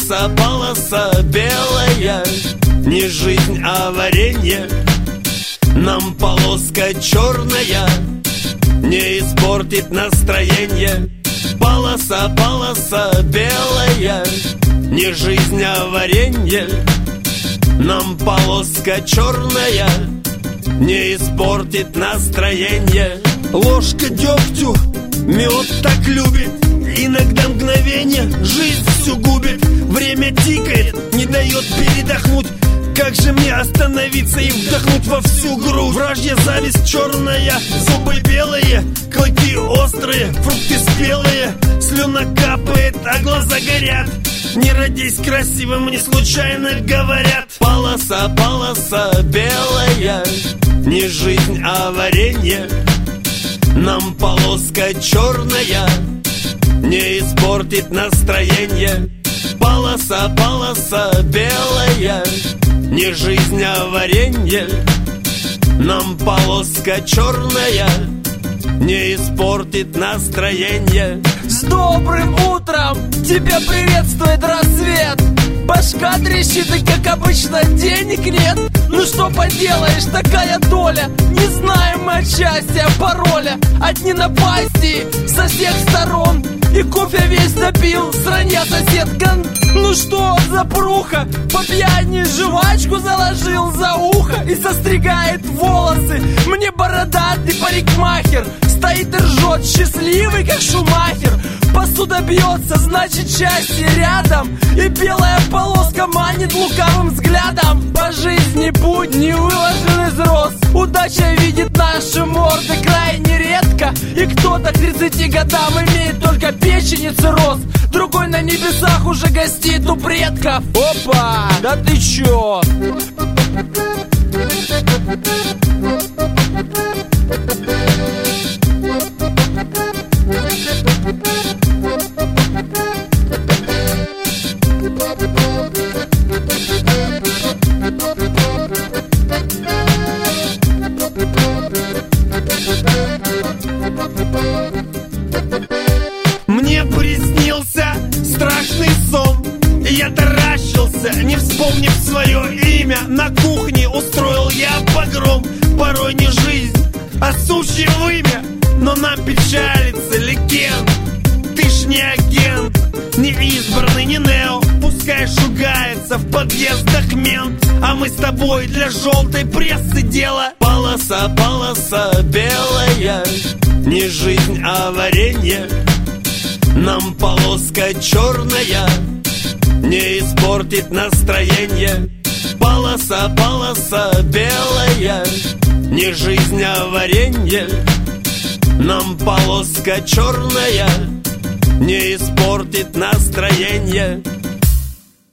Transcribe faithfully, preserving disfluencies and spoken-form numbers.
Полоса, полоса белая, не жизнь, а варенье. Нам полоска черная не испортит настроение. Полоса, полоса белая, не жизнь, а варенье. Нам полоска черная не испортит настроение. Ложка дегтю мед так любит, иногда мгновение жизнь всю губит. Время тикает, не дает передохнуть. Как же мне остановиться и вдохнуть во всю грудь? Вражья зависть черная, зубы белые, клыки острые, фрукты спелые. Слюна капает, а глаза горят. Не родись красивым, мне случайно говорят. Полоса, полоса белая, не жизнь, а варенье. Нам полоска черная не испортит настроение. Полоса, полоса белая, не жизнь, а варенье. Нам полоска черная не испортит настроение. С добрым утром! Тебя приветствует рассвет! Башка трещит, и как обычно денег нет. Ну что поделаешь, такая доля. Не знаем мы от счастья пароля. Одни напасти со всех сторон. И кофе весь допил, сранья сосед гон. Ну что за пруха? По пьяни жвачку заложил за ухо и состригает волосы. Мне бородатый парикмахер стоит и ржет, счастливый как Шумахер. Посуда бьется, значит счастье рядом. И белая полоска манит лукавым взглядом. По жизни путь не выложен из роз. Удача видит наши морды крайне редко. И кто-то к тридцати годам имеет только печень и цирроз. Другой на небесах уже гостит у предков. Опа! Да ты чё? Мне приснился страшный сон. Я таращился, не вспомнив свое имя. На кухне устроил я погром. Порой не жизнь, а сущее вымя. Но нам печалится легенд. Ты ж не агент, не избранный, не нео. Пускай шугается в подъездах мент. А мы с тобой для желтой прессы дело. Полоса, полоса белая, не жизнь, а варенье. Нам полоска черная не испортит настроение. Полоса, полоса белая, не жизнь, а варенье. Нам полоска черная не испортит настроение.